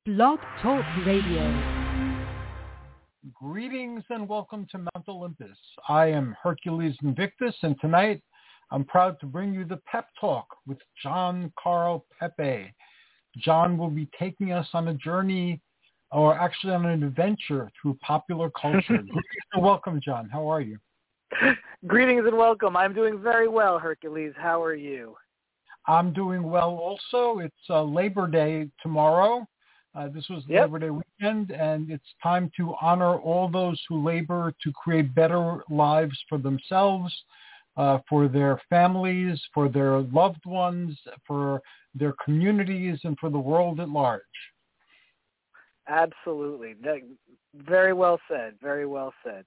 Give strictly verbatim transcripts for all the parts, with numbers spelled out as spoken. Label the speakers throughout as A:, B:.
A: Blog Talk Radio.
B: Greetings and welcome to Mount Olympus. I am Hercules Invictus, and tonight I'm proud to bring you the Pep Talk with John Carl Pepe. John will be taking us on a journey, or actually on an adventure through popular culture. Greetings and welcome, John. How are you?
C: Greetings and welcome. I'm doing very well, Hercules. How are you?
B: I'm doing well also. It's uh, Labor Day tomorrow. Uh, this was
C: yep.
B: Labor Day weekend, and it's time to honor all those who labor to create better lives for themselves, uh, for their families, for their loved ones, for their communities, and for the world at large.
C: Absolutely. Very well said. Very well said.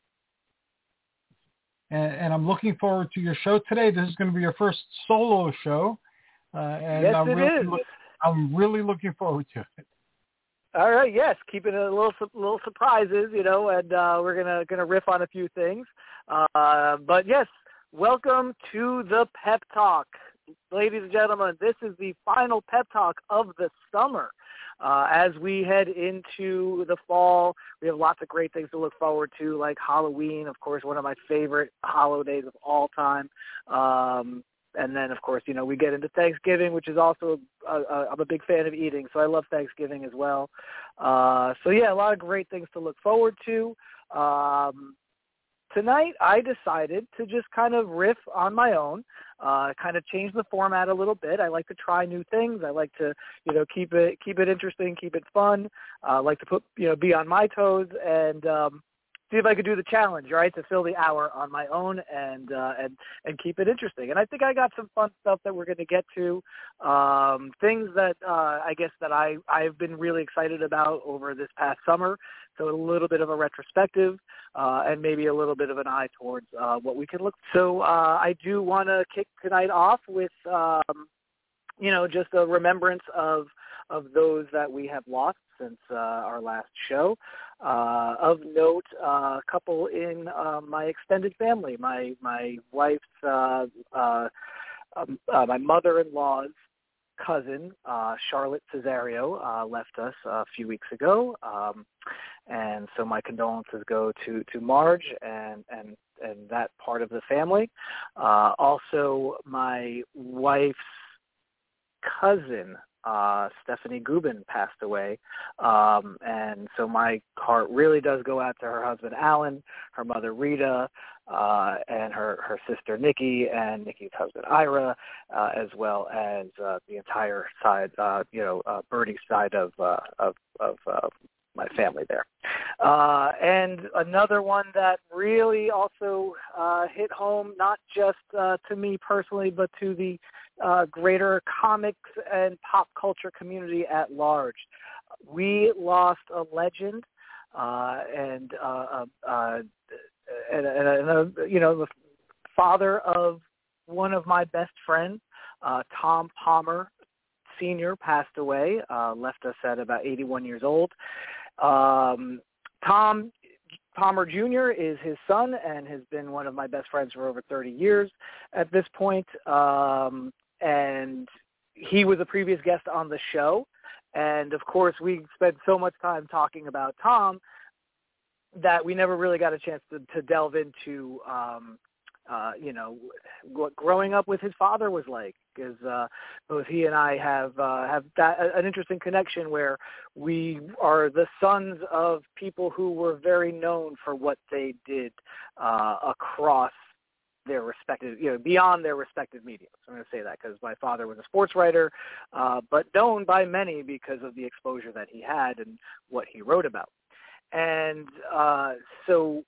B: And, and I'm looking forward to your show today. This is going to be your first solo show. Uh, and
C: yes,
B: I'm
C: it
B: really
C: is.
B: Look, I'm really looking forward to it.
C: All right, yes, keeping it a little little surprises, you know, and uh, we're gonna gonna riff on a few things. Uh, but yes, welcome to the Pep Talk, ladies and gentlemen. This is the final Pep Talk of the summer. Uh, as we head into the fall, we have lots of great things to look forward to, like Halloween, of course, one of my favorite holidays of all time. Um, And then, of course, you know, we get into Thanksgiving, which is also, a, a, I'm a big fan of eating, so I love Thanksgiving as well. Uh, so, yeah, a lot of great things to look forward to. Um, tonight, I decided to just kind of riff on my own, uh, kind of change the format a little bit. I like to try new things. I like to, you know, keep it keep it interesting, keep it fun. I uh, like to put, you know, be on my toes and, um, see if I could do the challenge, right, to fill the hour on my own and uh, and and keep it interesting. And I think I got some fun stuff that we're going to get to, um, things that uh, I guess that I, I've been really excited about over this past summer. So a little bit of a retrospective uh, and maybe a little bit of an eye towards uh, what we can look. So uh, I do want to kick tonight off with, um, you know, just a remembrance of of those that we have lost since uh, our last show. Uh, of note, a uh, couple in uh, my extended family. My my wife's, uh, uh, um, uh, my mother-in-law's cousin, uh, Charlotte Cesario, uh, left us a few weeks ago, um, and so my condolences go to, to Marge and, and and that part of the family. Uh, also, my wife's cousin, Uh, Stephanie Gubin, passed away, um, and so my heart really does go out to her husband Alan, her mother Rita, uh, and her, her sister Nikki, and Nikki's husband Ira, uh, as well as uh, the entire side, uh, you know, uh, Birdie's side of uh, of, of uh, my family there. Uh, and another one that really also uh, hit home, not just uh, to me personally, but to the uh, greater comics and pop culture community at large. We lost a legend uh, and, uh, uh, and, and, and uh, you know, the father of one of my best friends, uh, Tom Palmer Senior, passed away, uh, left us at about eighty-one years old. Um, Tom Palmer Junior is his son and has been one of my best friends for over thirty years at this point. Um, and he was a previous guest on the show. And, of course, we spent so much time talking about Tom that we never really got a chance to, to delve into, um, uh, you know, what growing up with his father was like. Because uh, both he and I have uh, have that, an interesting connection where we are the sons of people who were very known for what they did uh, across their respective, you know, beyond their respective mediums. I'm going to say that because my father was a sports writer, uh, but known by many because of the exposure that he had and what he wrote about. And uh, so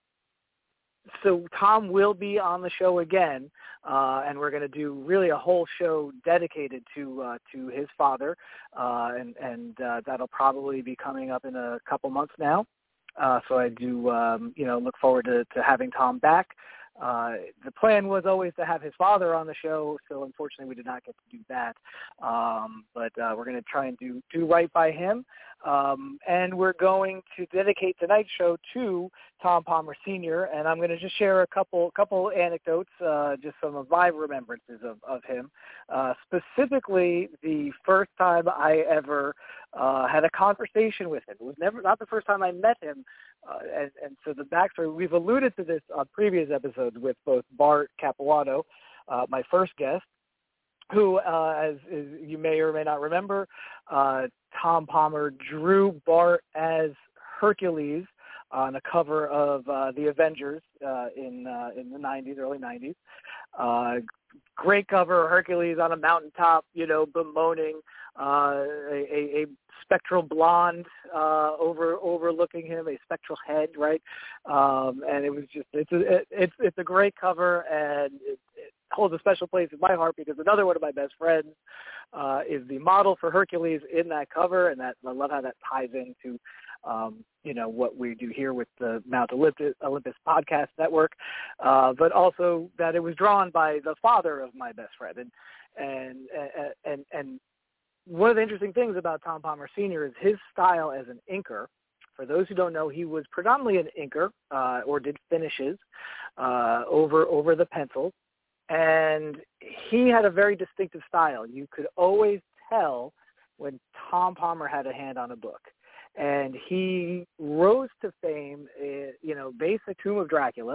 C: So Tom will be on the show again, uh, and we're going to do really a whole show dedicated to uh, to his father, uh, and, and uh, that'll probably be coming up in a couple months now. Uh, so I do, um, you know, look forward to, to having Tom back. Uh, the plan was always to have his father on the show, so unfortunately we did not get to do that. Um, but uh, we're going to try and do, do right by him. Um, and we're going to dedicate tonight's show to Tom Palmer Senior, and I'm going to just share a couple couple anecdotes, uh, just some of my remembrances of, of him. Uh, specifically, the first time I ever uh, had a conversation with him. It was never not the first time I met him, uh, and, and so the backstory, we've alluded to this on previous episodes with both Bart Capuano, uh, my first guest, who, uh, as, as you may or may not remember, uh, Tom Palmer drew Bart as Hercules on a cover of uh, the Avengers uh, in uh, in the nineties, early nineties. Uh, great cover, Hercules on a mountaintop, you know, bemoaning uh, a, a spectral blonde uh, over overlooking him, a spectral head, right? Um, and it was just it's a, it, it's it's a great cover, and it, it holds a special place in my heart because another one of my best friends uh, is the model for Hercules in that cover, and that I love how that ties into um, you know what we do here with the Mount Olympus, Olympus Podcast Network, uh, but also that it was drawn by the father of my best friend, and and and and. and one of the interesting things about Tom Palmer Senior is his style as an inker. For those who don't know, he was predominantly an inker uh, or did finishes uh, over over the pencils, and he had a very distinctive style. You could always tell when Tom Palmer had a hand on a book, and he rose to fame. Uh, you know, based on Tomb of Dracula,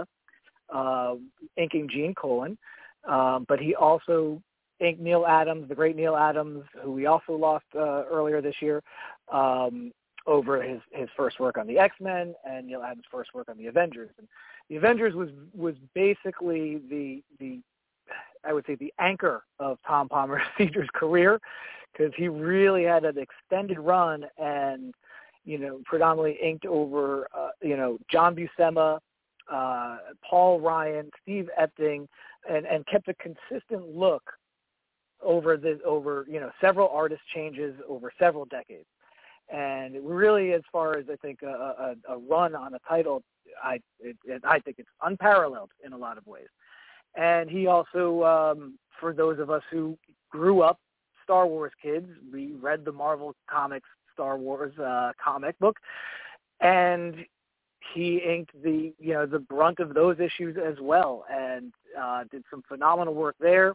C: uh, inking Gene Colan, um, but he also inked Neil Adams, the great Neil Adams, who we also lost uh, earlier this year, um, over his, his first work on the X-Men and Neil Adams' first work on the Avengers. And the Avengers was was basically the the I would say the anchor of Tom Palmer Senior's career, because he really had an extended run and you know predominantly inked over uh, you know John Buscema, uh, Paul Ryan, Steve Epting, and and kept a consistent look over the over you know several artist changes over several decades, and it really, as far as I think a, a, a run on a title, I it, it, I think it's unparalleled in a lot of ways. And he also, um, for those of us who grew up Star Wars kids, we read the Marvel Comics Star Wars uh, comic book, and he inked the you know the brunt of those issues as well, and uh, did some phenomenal work there.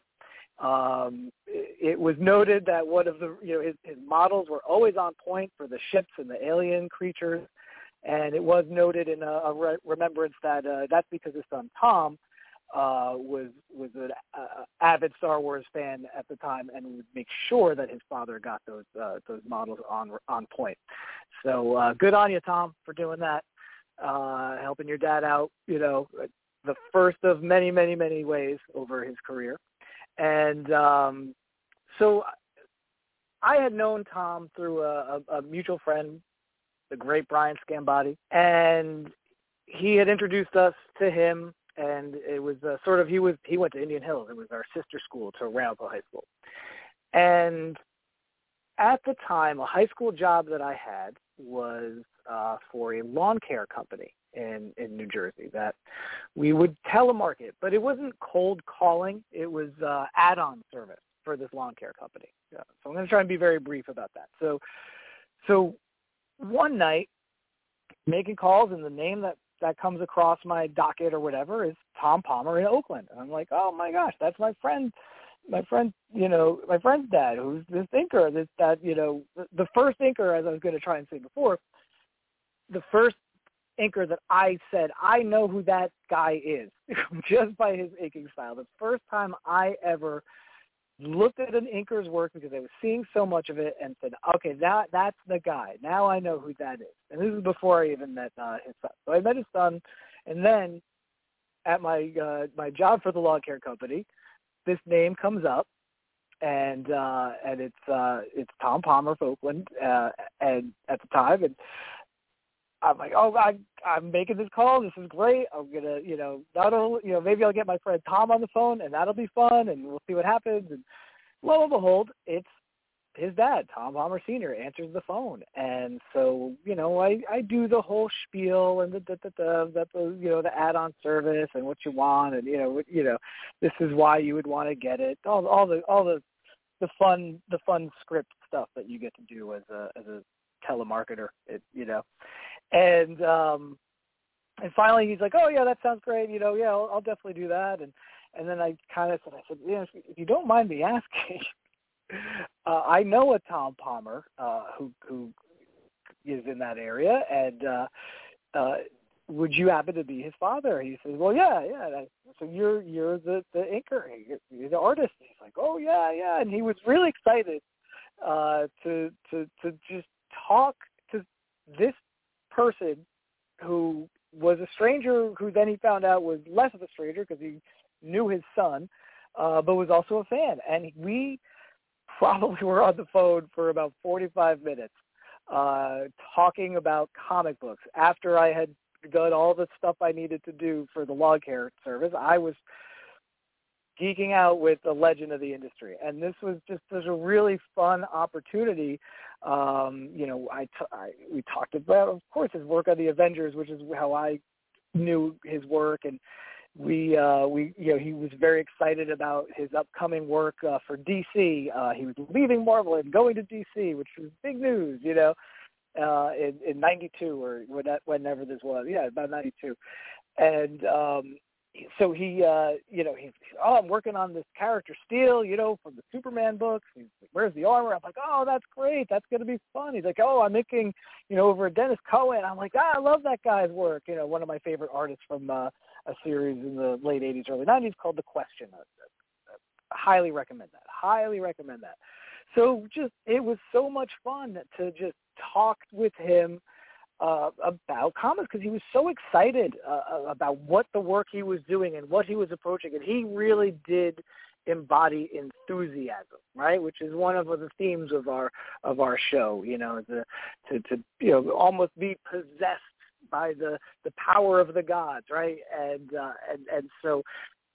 C: Um, it, it was noted that one of the, you know, his, his models were always on point for the ships and the alien creatures, and it was noted in a, a re- remembrance that uh, that's because his son Tom uh, was was an uh, avid Star Wars fan at the time, and would make sure that his father got those uh, those models on on point. So uh, good on you, Tom, for doing that, uh, helping your dad out. You know, the first of many, many, many ways over his career. And um, so I had known Tom through a, a, a mutual friend, the great Brian Scambati, and he had introduced us to him, and it was uh, sort of, he was he went to Indian Hills. It was our sister school to Ramapo High School. And at the time, a high school job that I had was uh, for a lawn care company in, in New Jersey that we would telemarket, but it wasn't cold calling. It was uh, add-on service for this lawn care company. Yeah. So I'm going to try and be very brief about that. So, so one night, making calls, and the name that, that comes across my docket or whatever is Tom Palmer in Oakland. And I'm like, oh my gosh, that's my friend, my friend, you know, my friend's dad, who's this inker, this, that, you know, the, the first inker, as I was going to try and say before, the first inker that I said, I know who that guy is, just by his inking style. The first time I ever looked at an inker's work, because I was seeing so much of it, and said, okay, that that's the guy. Now I know who that is. And this is before I even met uh, his son. So I met his son, and then at my uh, my job for the lawn care company, this name comes up, and uh, and it's uh, it's Tom Palmer of Oakland, uh, and at the time, and I'm like, oh, I, I'm making this call. This is great. I'm gonna, you know, not only, you know, maybe I'll get my friend Tom on the phone, and that'll be fun, and we'll see what happens. And lo and behold, it's his dad, Tom Palmer Senior, answers the phone, and so, you know, I, I do the whole spiel and the the, the, the, the you know the add-on service and what you want, and you know, what, you know, this is why you would want to get it. All all the all the the fun the fun script stuff that you get to do as a as a telemarketer, it, you know. And um, and finally he's like, oh, yeah, that sounds great. You know, yeah, I'll, I'll definitely do that. And and then I kind of said, I said, yeah, if you don't mind me asking, uh, I know a Tom Palmer uh, who who is in that area, and uh, uh, would you happen to be his father? He says, well, yeah, yeah. So you're you're the, the inker, you're, you're the artist. And he's like, oh, yeah, yeah. And he was really excited uh, to to to just talk to this person who was a stranger, who then he found out was less of a stranger because he knew his son, uh, but was also a fan. And we probably were on the phone for about forty-five minutes uh, talking about comic books. After I had done all the stuff I needed to do for the lawn care service, I was geeking out with the legend of the industry. And this was just was a really fun opportunity. Um, you know, I, t- I we talked about, of course, his work on the Avengers, which is how I knew his work. And we, uh, we, you know, he was very excited about his upcoming work uh, for D C. Uh, he was leaving Marvel and going to D C, which was big news, you know. Uh, in, in ninety-two or whenever this was. Yeah, about ninety-two. And um, so he, uh, you know, he's, oh, I'm working on this character Steel, you know, from the Superman books. He's like, where's the armor? I'm like, oh, that's great. That's going to be fun. He's like, oh, I'm making, you know, over at Dennis Cohen. I'm like, ah, I love that guy's work. You know, one of my favorite artists from uh, a series in the late eighties, early nineties called The Question. I, I, I highly recommend that. Highly recommend that. So just, it was so much fun to just talk with him uh, about comics because he was so excited uh, about what the work he was doing and what he was approaching. And he really did embody enthusiasm, right? Which is one of the themes of our of our show, you know, the, to, to, you know, almost be possessed by the, the power of the gods, right? And, uh, and, and so,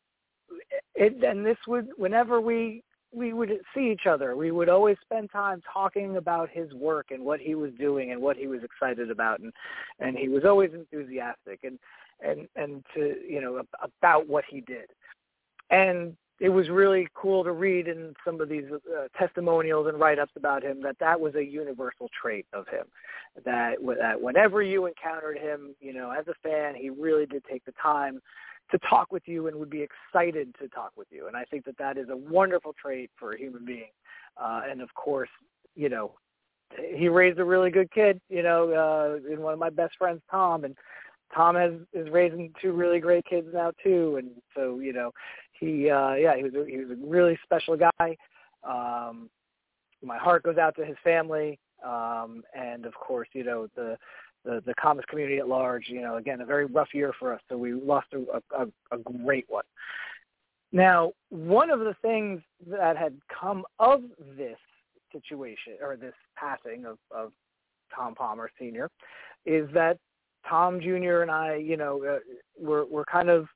C: it, and this would, whenever we, we would see each other, we would always spend time talking about his work and what he was doing and what he was excited about. And, and he was always enthusiastic and, and, and to, you know, about what he did. And it was really cool to read in some of these uh, testimonials and write-ups about him that that was a universal trait of him, that, that whenever you encountered him, you know, as a fan, he really did take the time to talk with you and would be excited to talk with you. And I think that that is a wonderful trait for a human being. Uh, and of course, you know, he raised a really good kid, you know, uh, and one of my best friends, Tom, and Tom has, is raising two really great kids now too. And so, you know, he, uh, yeah, he was, a, he was a really special guy. Um, my heart goes out to his family. Um, and of course, you know, the, The, the comics community at large, you know, again, a very rough year for us. So we lost a, a, a great one. Now, one of the things that had come of this situation or this passing of, of Tom Palmer Senior is that Tom Junior and I, you know, uh, were, were kind of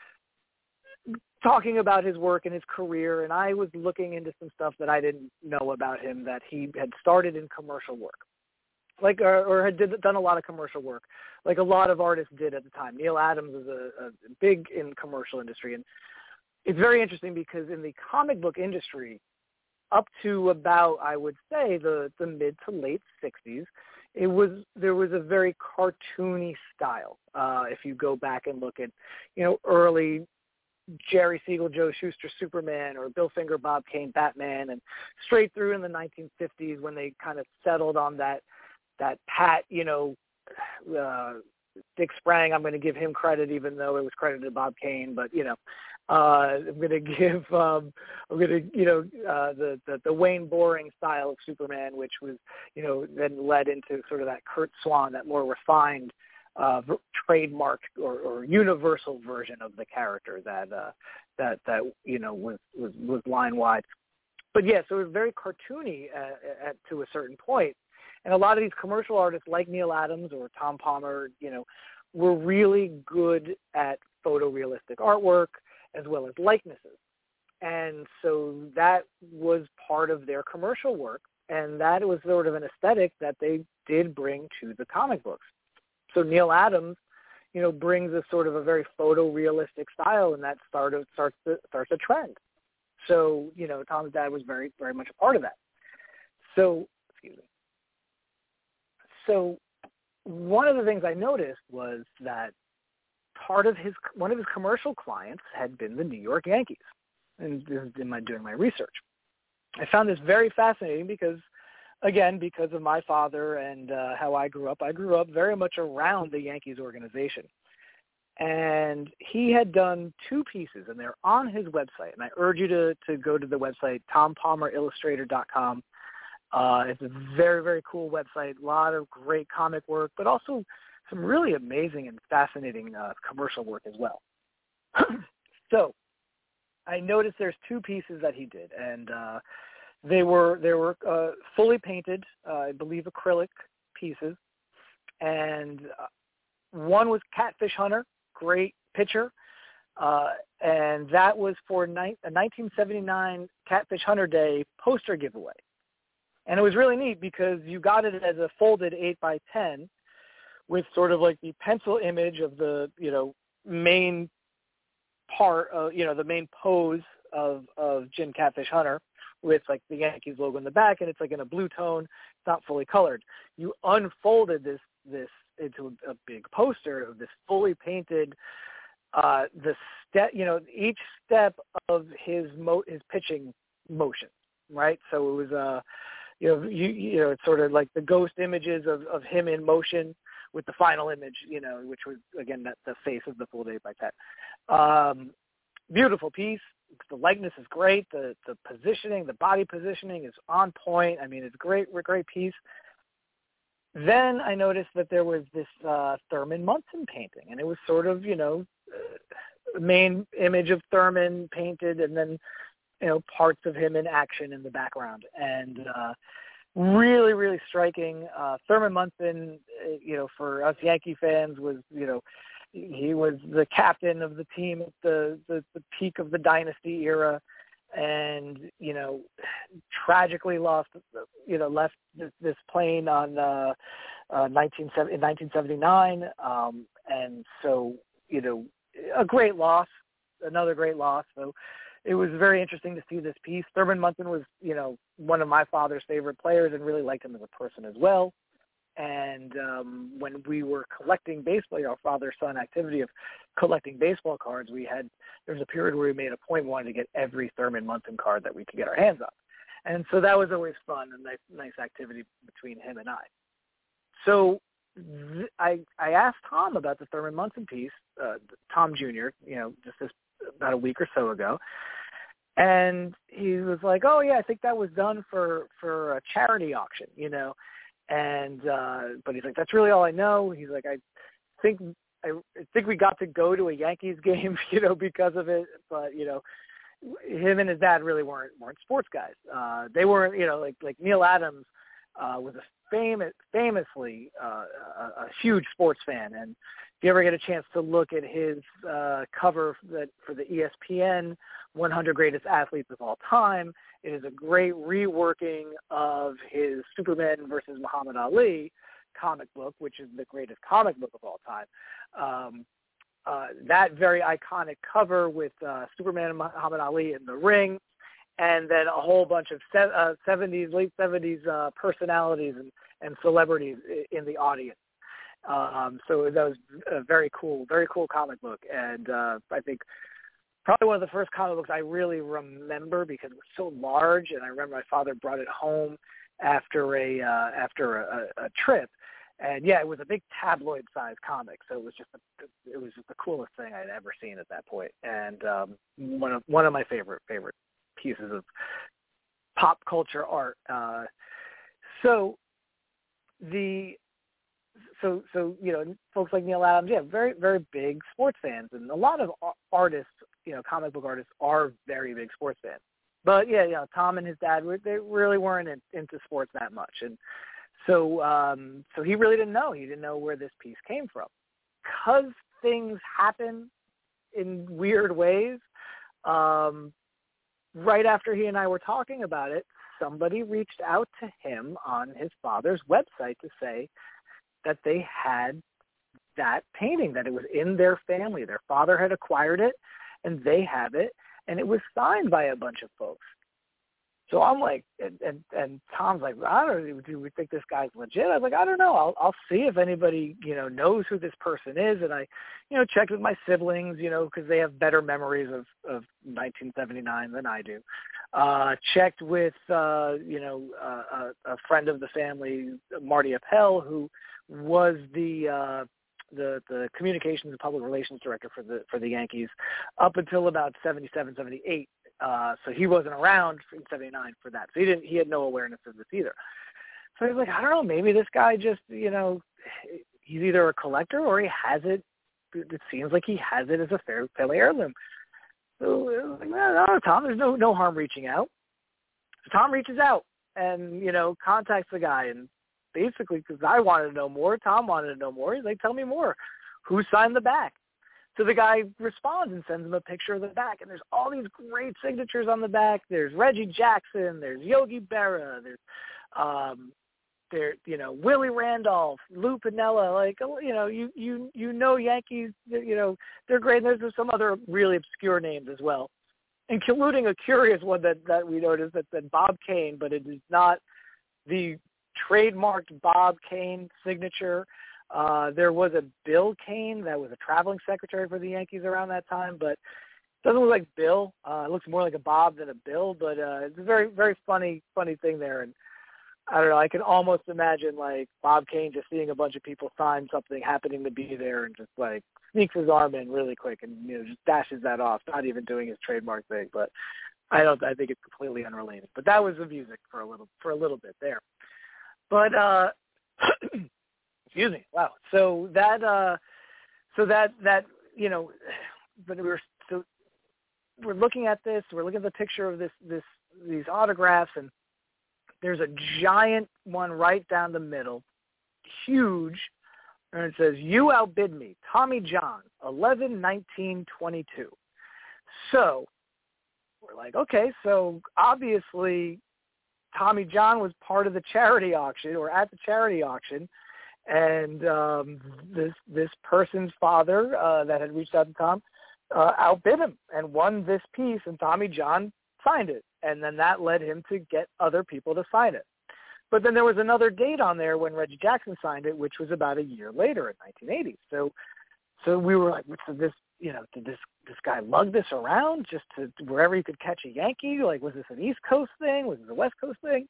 C: talking about his work and his career. And I was looking into some stuff that I didn't know about him, that he had started in commercial work. Like, or, or had did, done a lot of commercial work, like a lot of artists did at the time. Neil Adams was a, a big in commercial industry, and it's very interesting because in the comic book industry, up to about, I would say, the, the mid to late sixties, it was there was a very cartoony style. Uh, if you go back and look at, you know, early Jerry Siegel, Joe Shuster, Superman, or Bill Finger, Bob Kane, Batman, and straight through in the nineteen fifties when they kind of settled on that. that Pat, you know, uh, Dick Sprang, I'm going to give him credit, even though it was credited to Bob Kane, but, you know, uh, I'm going to give, um, I'm going to, you know, uh, the, the, the Wayne Boring style of Superman, which was, you know, then led into sort of that Kurt Swan, that more refined, uh, trademark or, or universal version of the character that, uh, that, that, you know, was, was, was line wide. But yeah, so it was very cartoony uh, at, to a certain point. And a lot of these commercial artists like Neil Adams or Tom Palmer, you know, were really good at photorealistic artwork as well as likenesses. And so that was part of their commercial work. And that was sort of an aesthetic that they did bring to the comic books. So Neil Adams, you know, brings a sort of a very photorealistic style, and that started, starts, the, starts a trend. So, you know, Tom's dad was very, very much a part of that. So, excuse me. so one of the things I noticed was that part of his one of his commercial clients had been the New York Yankees, and this is in my doing my research. I found this very fascinating because, again, because of my father and uh, how I grew up, I grew up very much around the Yankees organization. And he had done two pieces, and they're on his website. And I urge you to, to go to the website, tom palmer illustrator dot com. Uh, it's a very, very cool website, a lot of great comic work, but also some really amazing and fascinating uh, commercial work as well. So I noticed there's two pieces that he did, and uh, they were they were uh, fully painted, uh, I believe acrylic pieces, and uh, one was Catfish Hunter, great picture, uh, and that was for ni- a nineteen seventy-nine Catfish Hunter Day poster giveaway. And it was really neat because you got it as a folded eight by ten with sort of like the pencil image of the, you know, main part of, you know, the main pose of, of Jim Catfish Hunter with like the Yankees logo in the back, and it's like in a blue tone. It's not fully colored. You unfolded this, this into a, a big poster of this fully painted, uh, the step, you know, each step of his mo- his pitching motion, right? So it was, uh, you know, you, you know, it's sort of like the ghost images of, of him in motion with the final image, you know, which was, again, that, the face of the full eight by ten. Um, beautiful piece. The likeness is great. The the positioning, the body positioning is on point. I mean, it's a great, great piece. Then I noticed that there was this uh, Thurman Munson painting, and it was sort of, you know, uh, main image of Thurman painted, and then, you know, parts of him in action in the background. And uh, really, really striking. Uh, Thurman Munson, uh, you know, for us Yankee fans was, you know, he was the captain of the team at the, the, the peak of the dynasty era, and, you know, tragically lost, you know, left this, this plane on uh, uh, nineteen, in nineteen seventy-nine. Um, and so, you know, a great loss, another great loss. So it was very interesting to see this piece. Thurman Munson was, you know, one of my father's favorite players, and really liked him as a person as well. And um, when we were collecting baseball, our father-son activity of collecting baseball cards, we had, there was a period where we made a point, we wanted to get every Thurman Munson card that we could get our hands on. And so that was always fun, and nice, nice activity between him and I. So th- I, I asked Tom about the Thurman Munson piece, uh, Tom Junior, you know, just this, about a week or so ago. And he was like, oh, yeah, I think that was done for, for a charity auction, you know. And uh, but he's like, that's really all I know. He's like, I think I think we got to go to a Yankees game, you know, because of it. But you know, him and his dad really weren't weren't sports guys. Uh, they weren't, you know, like like Neil Adams uh, was a famous, famously uh, a, a huge sports fan. And if you ever get a chance to look at his uh, cover that for the E S P N one hundred Greatest Athletes of All Time, it is a great reworking of his Superman versus Muhammad Ali comic book, which is the greatest comic book of all time. Um, uh, that very iconic cover with uh, Superman and Muhammad Ali in the ring, and then a whole bunch of se- uh, seventies, late seventies uh, personalities and, and celebrities in the audience. Um, so that was a very cool, very cool comic book. And uh, I think probably one of the first comic books I really remember because it was so large, and I remember my father brought it home after a uh, after a, a trip, and yeah, it was a big tabloid-sized comic, so it was just a, it was just the coolest thing I'd ever seen at that point, and um, one of one of my favorite favorite pieces of pop culture art. Uh, so the So, so you know, folks like Neil Adams, yeah, very, very big sports fans, and a lot of artists, you know, comic book artists are very big sports fans. But yeah, you know, Tom and his dad, they really weren't in, into sports that much, and so, um, so he really didn't know. He didn't know where this piece came from, because things happen in weird ways. Um, right after he and I were talking about it, somebody reached out to him on his father's website to say that they had that painting, that it was in their family. Their father had acquired it, and they have it, and it was signed by a bunch of folks. So I'm like, and, and, and Tom's like, I don't know, do we think this guy's legit? I was like, I don't know. I'll, I'll see if anybody, you know, knows who this person is. And I, you know, checked with my siblings, you know, because they have better memories of, of nineteen seventy-nine than I do. Uh, checked with, uh, you know, uh, a, a friend of the family, Marty Appel, who was the, uh, the the communications and public relations director for the for the Yankees up until about seventy-seven, seventy-eight. Uh, so he wasn't around in seventy-nine for that. So he didn't, he had no awareness of this either. So I was like, I don't know, maybe this guy just, you know, he's either a collector or he has it. It seems like he has it as a fair, family heirloom. So I was like, no, no, Tom, there's no, no harm reaching out. So Tom reaches out and, you know, contacts the guy, and basically, because I wanted to know more, Tom wanted to know more. He's like, tell me more. Who signed the back? So the guy responds and sends him a picture of the back, and there's all these great signatures on the back. There's Reggie Jackson, there's Yogi Berra, there's, um, there, you know, Willie Randolph, Lou Piniella. Like, you know, you you you know Yankees, you know, they're great. And there's some other really obscure names as well, including a curious one that that we noticed that said Bob Kane, but it is not the trademarked Bob Kane signature. Uh, there was a Bill Kane that was a traveling secretary for the Yankees around that time, but it doesn't look like Bill. Uh, it looks more like a Bob than a Bill, but uh, it's a very, very funny, funny thing there. And I don't know, I can almost imagine like Bob Kane just seeing a bunch of people sign something, happening to be there, and just like sneaks his arm in really quick and, you know, just dashes that off, not even doing his trademark thing. But I don't, I think it's completely unrelated. But that was the music for a little, for a little bit there. But, uh, excuse me. Wow. So that, uh, so that, that, you know, but we're, so we're looking at this, we're looking at the picture of this, this, these autographs, and there's a giant one right down the middle, huge. And it says, "You outbid me, Tommy John, eleven nineteen twenty-two." So we're like, okay, so obviously Tommy John was part of the charity auction, or at the charity auction, and um, this this person's father uh, that had reached out to Tom uh, outbid him and won this piece, and Tommy John signed it, and then that led him to get other people to sign it. But then there was another date on there when Reggie Jackson signed it, which was about a year later in nineteen eighty. So, so we were like, so this, you know, did this this guy lug this around just to wherever he could catch a Yankee? Like, was this an East Coast thing? Was this a West Coast thing?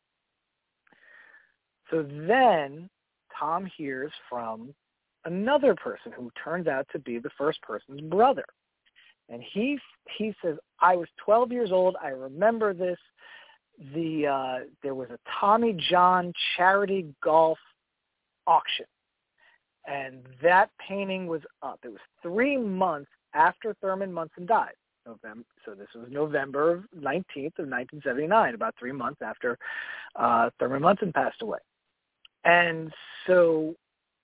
C: So then Tom hears from another person who turns out to be the first person's brother. And he he says, I was twelve years old. I remember this. The uh, there was a Tommy John charity golf auction, and that painting was up. It was three months after Thurman Munson died. November, so this was November nineteenth of nineteen seventy-nine, about three months after uh, Thurman Munson passed away. And so,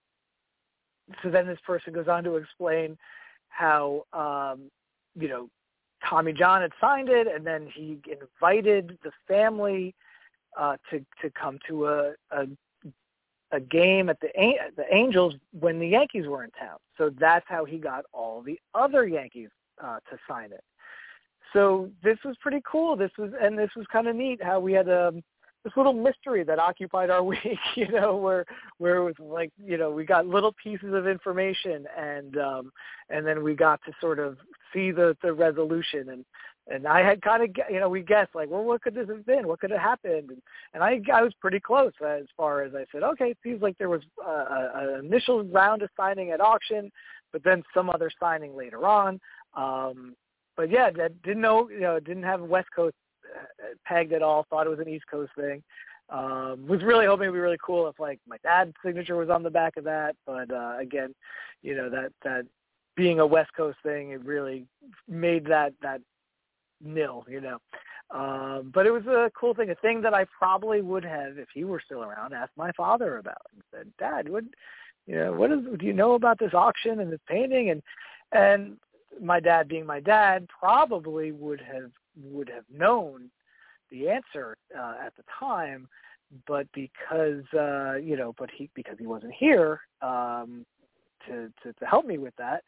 C: so then this person goes on to explain how, um, you know, Tommy John had signed it, and then he invited the family uh, to to come to a, a a game at the the Angels when the Yankees were in town. So that's how he got all the other Yankees uh, to sign it. So this was pretty cool. This was and this was kind of neat how we had um, this little mystery that occupied our week. You know, where where it was like, you know, we got little pieces of information, and um, and then we got to sort of see the, the resolution, and, and I had kind of, you know, we guessed like, well, what could this have been? What could have happened? And, and I, I was pretty close as far as I said, okay, it seems like there was an initial round of signing at auction, but then some other signing later on. Um, but yeah, that didn't know, you know, didn't have West Coast pegged at all. Thought it was an East Coast thing. Um, was really hoping it'd be really cool if like my dad's signature was on the back of that. But uh, again, you know, that, that, being a West Coast thing, it really made that, that nil, you know. Um, but it was a cool thing, a thing that I probably would have, if he were still around, asked my father about. And said, Dad, what, you know, what is, do you know about this auction and this painting? And and my dad, being my dad, probably would have would have known the answer uh, at the time, but because uh, you know, but he because he wasn't here. Um, To, to, to help me with that.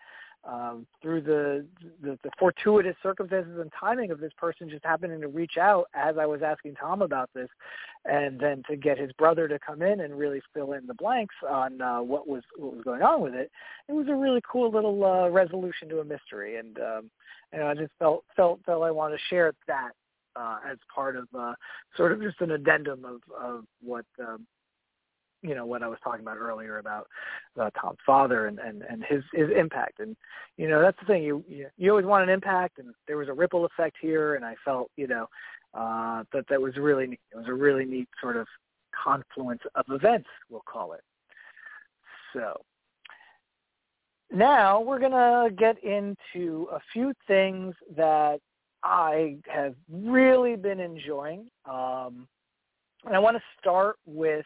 C: um, through the, the the fortuitous circumstances and timing of this person just happening to reach out as I was asking Tom about this, and then to get his brother to come in and really fill in the blanks on uh, what was what was going on with it. It was a really cool little uh, resolution to a mystery, and um, you know, I just felt felt felt I wanted to share that uh, as part of uh, sort of just an addendum of of what. Um, you know, what I was talking about earlier about uh, Tom's father and, and, and his, his impact. And, you know, that's the thing. You, you you always want an impact, and there was a ripple effect here, and I felt, you know, uh, that that was really neat. It was a really neat sort of confluence of events, we'll call it. So now we're going to get into a few things that I have really been enjoying. Um, and I want to start with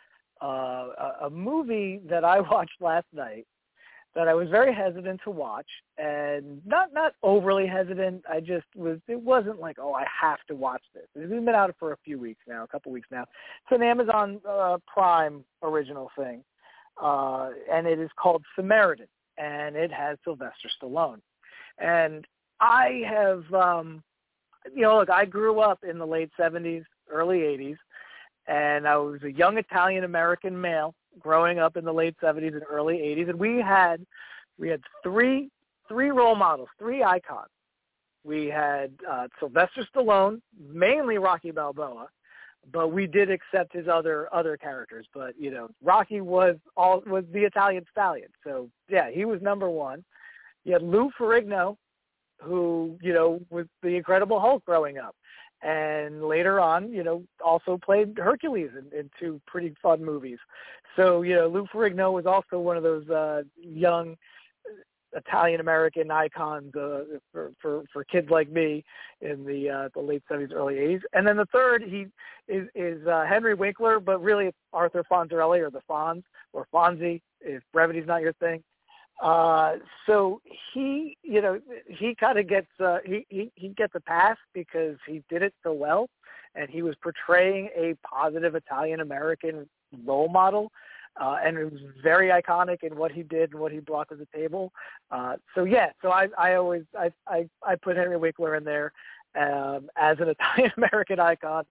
C: Uh, a, a movie that I watched last night that I was very hesitant to watch, and not not overly hesitant. I just was. It wasn't like, oh, I have to watch this. It's been out for a few weeks now, a couple weeks now. It's an Amazon uh, Prime original thing, uh, and it is called Samaritan, and it has Sylvester Stallone. And I have, um, you know, look, I grew up in the late seventies, early eighties. And I was a young Italian-American male growing up in the late seventies and early eighties. And we had we had three three role models, three icons. We had uh, Sylvester Stallone, mainly Rocky Balboa, but we did accept his other other characters. But, you know, Rocky was all was the Italian stallion. So, yeah, he was number one. You had Lou Ferrigno, who, you know, was the Incredible Hulk growing up. And later on, you know, also played Hercules in, in two pretty fun movies. So, you know, Lou Ferrigno was also one of those uh, young Italian-American icons uh, for, for, for kids like me in the uh, the late seventies, early eighties. And then the third he is, is uh, Henry Winkler, but really it's Arthur Fonzarelli, or the Fonz, or Fonzie, if brevity's not your thing. Uh, so he, you know, he kind of gets, uh, he, he, he gets a pass because he did it so well, and he was portraying a positive Italian-American role model, uh, and it was very iconic in what he did and what he brought to the table. Uh, so yeah, so I, I always, I, I, I put Henry Winkler in there, um, as an Italian-American icon.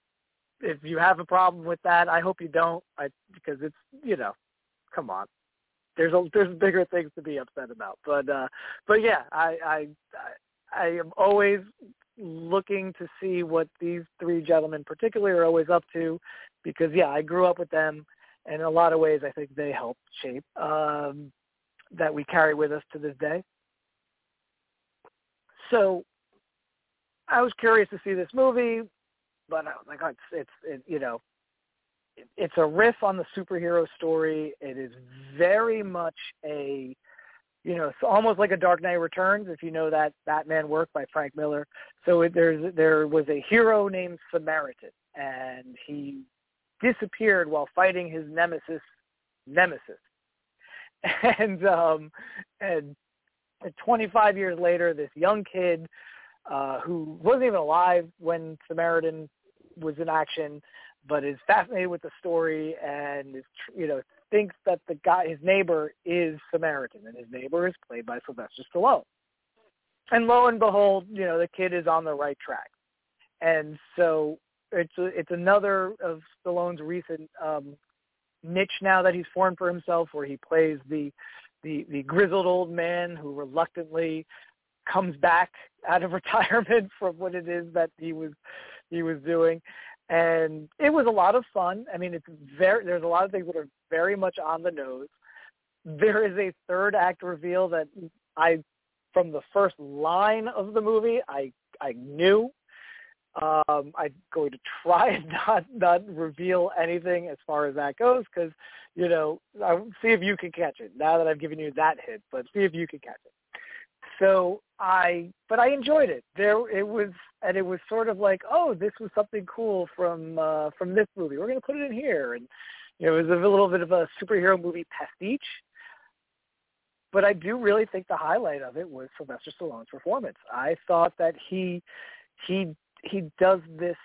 C: If you have a problem with that, I hope you don't, I, because it's, you know, come on. There's a, there's bigger things to be upset about, but uh, but yeah, I, I I am always looking to see what these three gentlemen particularly are always up to, because yeah, I grew up with them, and in a lot of ways I think they helped shape um, that we carry with us to this day. So I was curious to see this movie, but I was like, oh, it's it's it, you know. It's a riff on the superhero story. It is very much a, you know, it's almost like a Dark Knight Returns, if you know that Batman work by Frank Miller. So it, there's there was a hero named Samaritan, and he disappeared while fighting his nemesis, Nemesis. And um, and twenty-five years later, this young kid uh, who wasn't even alive when Samaritan was in action, but is fascinated with the story and is, you know, thinks that the guy, his neighbor, is Samaritan, and his neighbor is played by Sylvester Stallone. And lo and behold, you know, the kid is on the right track. And so it's a, it's another of Stallone's recent um, niche now that he's formed for himself, where he plays the, the the grizzled old man who reluctantly comes back out of retirement from what it is that he was he was doing. And it was a lot of fun. I mean, it's very, there's a lot of things that are very much on the nose. There is a third act reveal that I, from the first line of the movie, I I knew. Um, I'm going to try and not, not reveal anything as far as that goes, because, you know, I'll see if you can catch it now that I've given you that hint, but see if you can catch it. So I, but I enjoyed it. There, it was, and it was sort of like, oh, this was something cool from uh, from this movie. We're going to put it in here, and you know, it was a little bit of a superhero movie pastiche. But I do really think the highlight of it was Sylvester Stallone's performance. I thought that he he he does this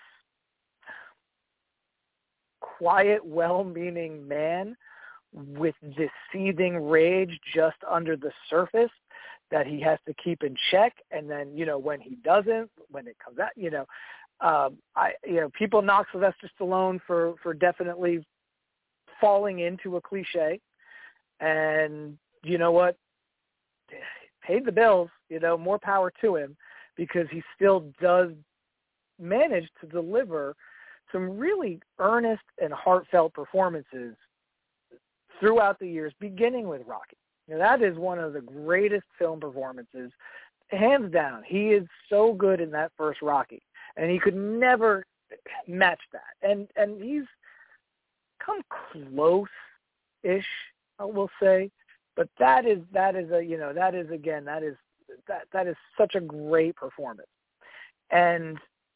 C: quiet, well-meaning man with this seething rage just under the surface that he has to keep in check. And then, you know, when he doesn't, when it comes out, you know, um, I, you know, people knock Sylvester Stallone for, for definitely falling into a cliche. And you know what? Paid the bills, you know, more power to him, because he still does manage to deliver some really earnest and heartfelt performances throughout the years, beginning with Rocky. You know, that is one of the greatest film performances, hands down. He is so good in that first Rocky, and he could never match that. And and he's come close-ish, I will say, but that is that is a you know that is again that is that that is such a great performance, and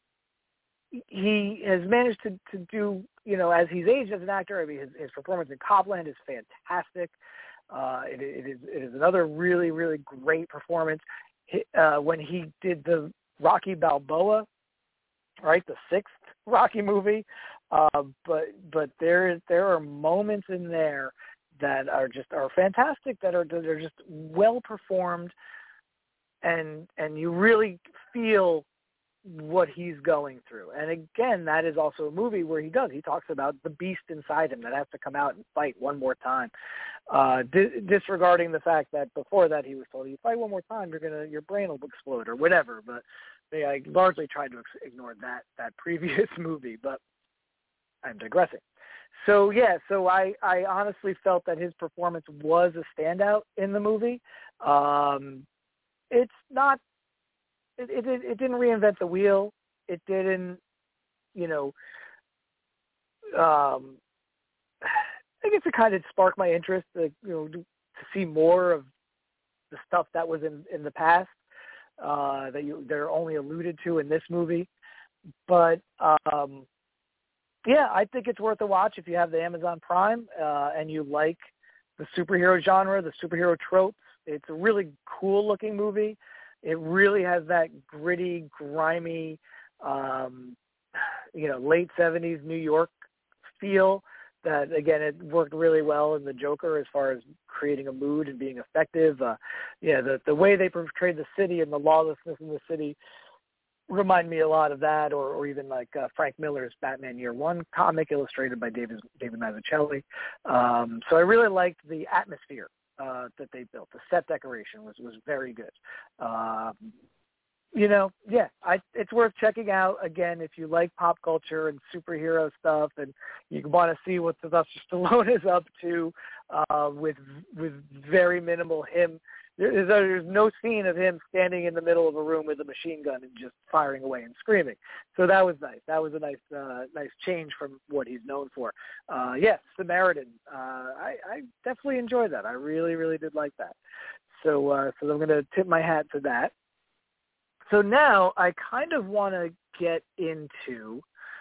C: he has managed to, to do, you know, as he's aged as an actor. I mean, his, his performance in Copland is fantastic. Uh, it, it is it is another really really great performance. He, uh, when he did the Rocky Balboa, right, the sixth Rocky movie, uh, but but there is there are moments in there that are just are fantastic, that are that are just well performed, and and you really feel what he's going through. And again, that is also a movie where he does he talks about the beast inside him that has to come out and fight one more time, uh, di- disregarding the fact that before that he was told, you fight one more time, you're gonna your brain will explode or whatever. But they I largely tried to ex- ignore that that previous movie. But I'm digressing. So, yeah, so I, I honestly felt that his performance was a standout in the movie. Um, it's not it, – it, it didn't reinvent the wheel. It didn't, you know um, – I guess it kind of sparked my interest to, you know, to see more of the stuff that was in, in the past uh, that you they're only alluded to in this movie. But um, – yeah, I think it's worth a watch if you have the Amazon Prime uh, and you like the superhero genre, the superhero tropes. It's a really cool-looking movie. It really has that gritty, grimy, um, you know, late seventies New York feel that, again, it worked really well in The Joker as far as creating a mood and being effective. Uh, yeah, the, the way they portrayed the city and the lawlessness in the city remind me a lot of that, or, or even like uh, Frank Miller's Batman Year One comic illustrated by David David Mazzucchelli. Um, so I really liked the atmosphere uh, that they built. The set decoration was, was very good. Um, you know, yeah, I, it's worth checking out. Again, if you like pop culture and superhero stuff, and you want to see what Sylvester Stallone is up to uh, with with very minimal him. There's, there's no scene of him standing in the middle of a room with a machine gun and just firing away and screaming. So that was nice. That was a nice, uh, nice change from what he's known for. Uh, yes, Samaritan. Uh, I, I definitely enjoyed that. I really, really did like that. So, uh, so I'm going to tip my hat to that. So now I kind of want to get into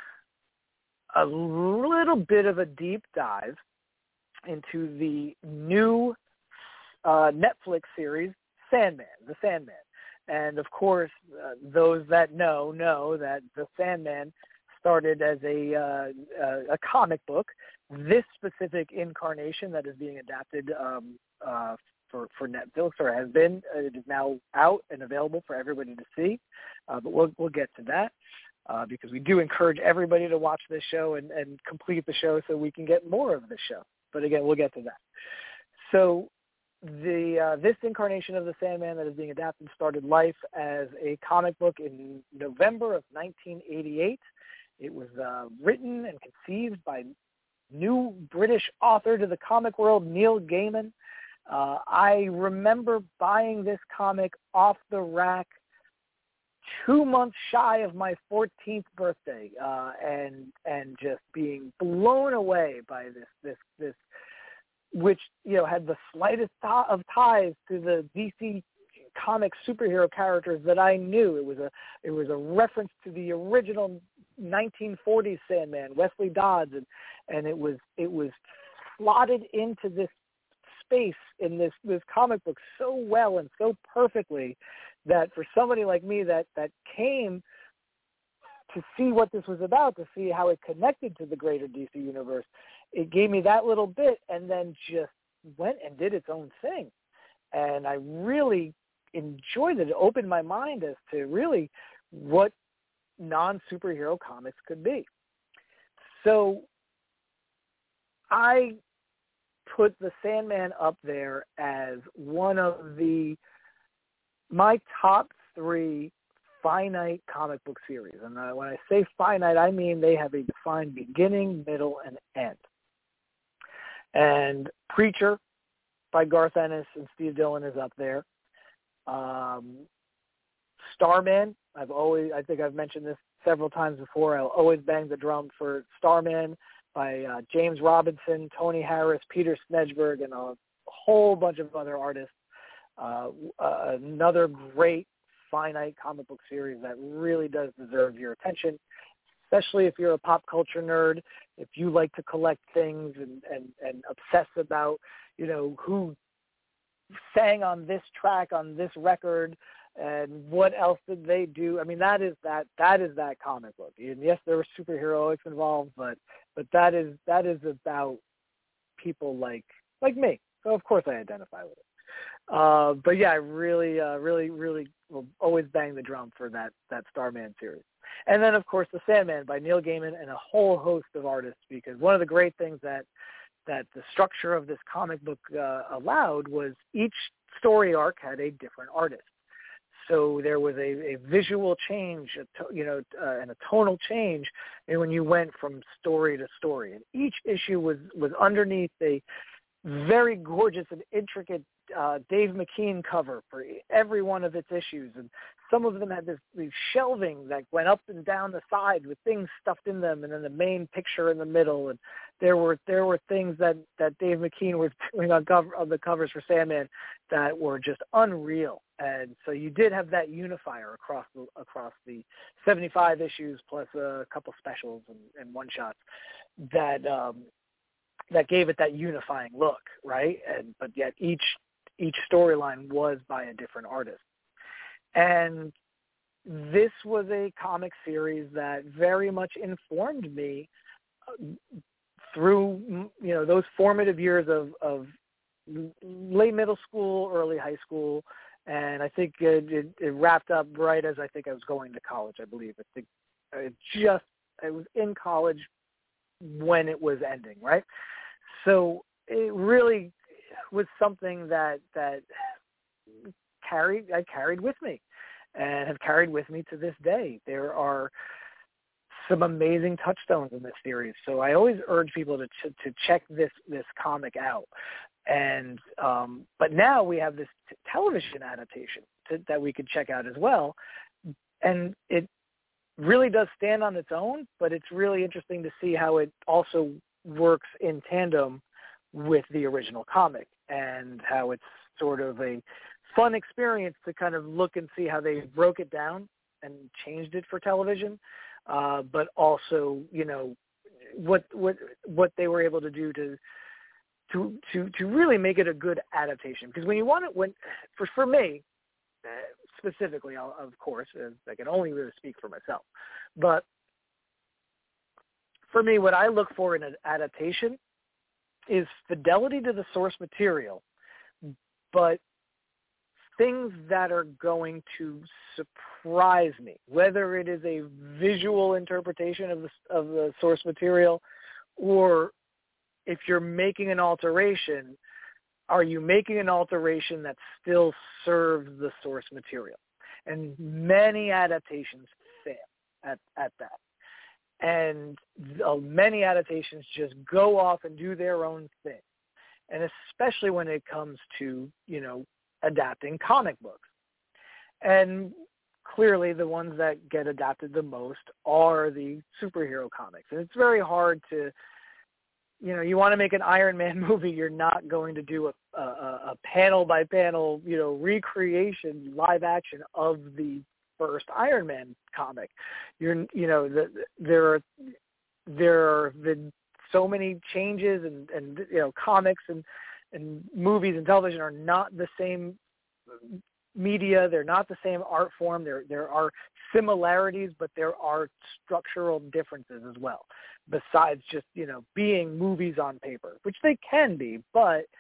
C: a little bit of a deep dive into the new Uh, Netflix series, Sandman, The Sandman. And, of course, uh, those that know, know that The Sandman started as a, uh, uh, a comic book. This specific incarnation that is being adapted um, uh, for, for Netflix, or has been, uh, it is now out and available for everybody to see. Uh, but we'll, we'll get to that. Uh, because we do encourage everybody to watch this show and, and complete the show so we can get more of the show. But, again, we'll get to that. So, The uh, this incarnation of the Sandman that is being adapted started life as a comic book in November of nineteen eighty-eight. It was uh, written and conceived by new British author to the comic world, Neil Gaiman. Uh, I remember buying this comic off the rack two months shy of my fourteenth birthday, uh, and and just being blown away by this this this. which, you know, had the slightest of ties to the D C comic superhero characters that I knew. It was a it was a reference to the original nineteen forties Sandman, Wesley Dodds, and, and it was it was slotted into this space in this, this comic book so well and so perfectly that for somebody like me that, that came to see what this was about, to see how it connected to the greater D C universe, it gave me that little bit and then just went and did its own thing. And I really enjoyed it. It opened my mind as to really what non-superhero comics could be. So I put the Sandman up there as one of the my top three finite comic book series. And uh, when I say finite, I mean they have a defined beginning, middle, and end. And Preacher by Garth Ennis and Steve Dillon is up there. Um, Starman, I've always, I think I've mentioned this several times before. I'll always bang the drum for Starman by uh, James Robinson, Tony Harris, Peter Snedberg, and a whole bunch of other artists. Uh, uh, another great finite comic book series that really does deserve your attention, especially if you're a pop culture nerd, if you like to collect things and, and, and obsess about, you know, who sang on this track, on this record, and what else did they do. I mean, that is that that is that comic book. And yes, there were superheroics involved, but but that is that is about people like like me. So of course I identify with it. Uh, but yeah, I really, uh, really, really will always bang the drum for that that Starman series. And then, of course, The Sandman by Neil Gaiman and a whole host of artists, because one of the great things that that the structure of this comic book uh, allowed was each story arc had a different artist. So there was a, a visual change, a to, you know, uh, and a tonal change when you went from story to story. And each issue was, was underneath a very gorgeous and intricate uh, Dave McKean cover for every one of its issues. And some of them had this, this shelving that went up and down the side with things stuffed in them, and then the main picture in the middle. And there were there were things that, that Dave McKean was doing on, cover, on the covers for Sandman that were just unreal. And so you did have that unifier across the, across the seventy-five issues plus a couple specials and, and one-shots that um, that gave it that unifying look, right? And but yet each each storyline was by a different artist. And this was a comic series that very much informed me through, you know, those formative years of, of late middle school, early high school, and I think it, it, it wrapped up right as I think I was going to college, I believe. I think it just, I was in college when it was ending, right? So it really was something that that carried I carried with me and have carried with me to this day. There are some amazing touchstones in this series, so I always urge people to to, to check this this comic out. And um, but now we have this t- television adaptation to, that we could check out as well, and it really does stand on its own. But it's really interesting to see how it also works in tandem with the original comic, and how it's sort of a fun experience to kind of look and see how they broke it down and changed it for television, uh, but also, you know, what what what they were able to do to to to to really make it a good adaptation. Because when you want it, when for for me uh, specifically, I'll, of course, I can only really speak for myself, but for me, what I look for in an adaptation is fidelity to the source material, but things that are going to surprise me, whether it is a visual interpretation of the, of the source material, or if you're making an alteration, are you making an alteration that still serves the source material? And many adaptations fail at, at that. And uh, many adaptations just go off and do their own thing. And especially when it comes to, you know, adapting comic books. And clearly the ones that get adapted the most are the superhero comics. And it's very hard to, you know, you want to make an Iron Man movie, you're not going to do a, a, a panel by panel, you know, recreation, live action of the first Iron Man comic. You're, you know, the, there are there have been so many changes, and, and you know, comics and and movies and television are not the same media. They're not the same art form. There there are similarities, but there are structural differences as well. Besides just, you know, being movies on paper, which they can be, but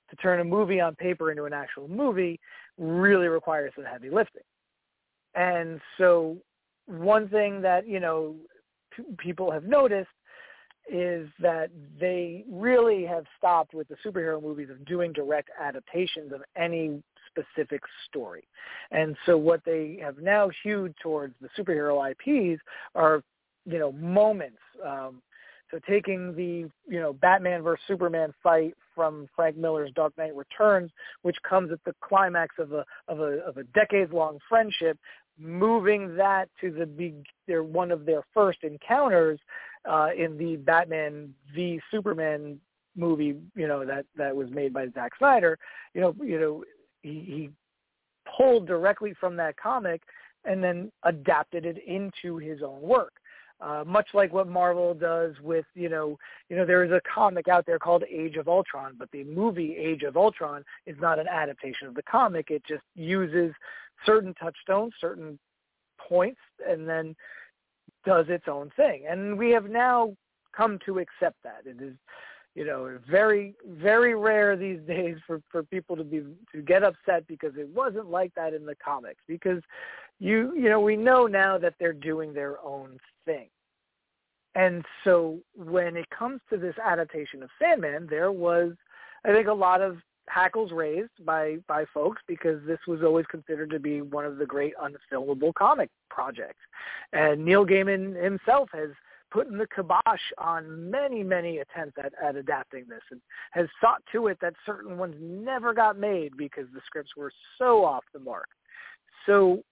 C: to turn a movie on paper into an actual movie really requires some heavy lifting. And so one thing that, you know, p- people have noticed is that they really have stopped with the superhero movies of doing direct adaptations of any specific story. And so what they have now hewed towards the superhero I Ps are, you know, moments. Um, so taking the, you know, Batman versus Superman fight from Frank Miller's Dark Knight Returns, which comes at the climax of a of a of a decades-long friendship, moving that to the big, their one of their first encounters uh, in the Batman v Superman movie, you know, that, that was made by Zack Snyder. You know, you know, he, he pulled directly from that comic and then adapted it into his own work. Uh, much like what Marvel does with, you know, you know, there is a comic out there called Age of Ultron, but the movie Age of Ultron is not an adaptation of the comic. It just uses certain touchstones, certain points, and then does its own thing. And we have now come to accept that. It is, you know, very, very rare these days for, for people to be to get upset because it wasn't like that in the comics. Because you, you know, we know now that they're doing their own thing. And so when it comes to this adaptation of Sandman, there was, I think, a lot of hackles raised by, by folks because this was always considered to be one of the great unfilmable comic projects. And Neil Gaiman himself has put in the kibosh on many, many attempts at, at adapting this and has sought to it that certain ones never got made because the scripts were so off the mark. So